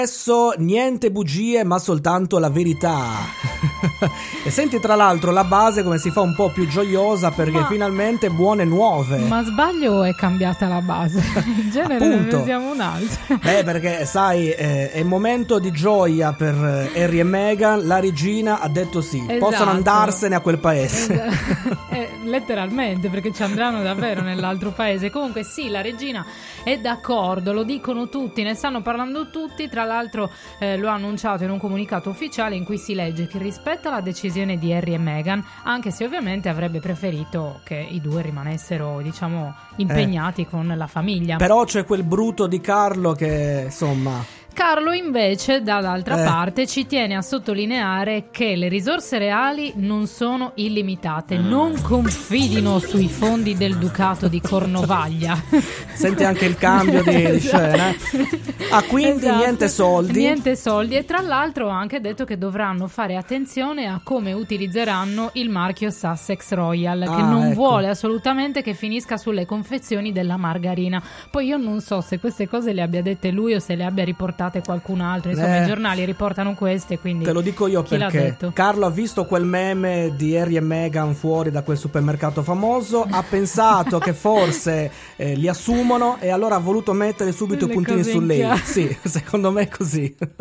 Adesso niente bugie ma soltanto la verità. E senti tra l'altro la base come si fa un po' più gioiosa perché finalmente buone nuove. Ma sbaglio o è cambiata la base? In genere Appunto. ne usiamo un'altra. Perché sai è un momento di gioia per Harry e Meghan. La regina ha detto sì, Esatto. possono andarsene a quel paese. Letteralmente, perché ci andranno davvero nell'altro paese. Comunque sì, la regina è d'accordo, lo dicono tutti, ne stanno parlando tutti. Tra l'altro lo ha annunciato in un comunicato ufficiale in cui si legge che rispetta la decisione di Harry e Meghan, anche se ovviamente avrebbe preferito che i due rimanessero, diciamo, impegnati con la famiglia. Però c'è quel bruto di Carlo che insomma... Carlo invece dall'altra parte ci tiene a sottolineare che le risorse reali non sono illimitate, non confidino sui fondi del Ducato di Cornovaglia. Senti anche il cambio di scena. Quindi esatto. Niente soldi e tra l'altro ha anche detto che dovranno fare attenzione a come utilizzeranno il marchio Sussex Royal, che non vuole assolutamente che finisca sulle confezioni della margarina. Poi io non so se queste cose le abbia dette lui o se le abbia riportate qualcun altro, insomma i giornali riportano queste, quindi te lo dico io perché Carlo ha visto quel meme di Harry e Meghan fuori da quel supermercato famoso, ha pensato che forse li assumono e allora ha voluto mettere subito i puntini su lei. Sì, secondo me è così.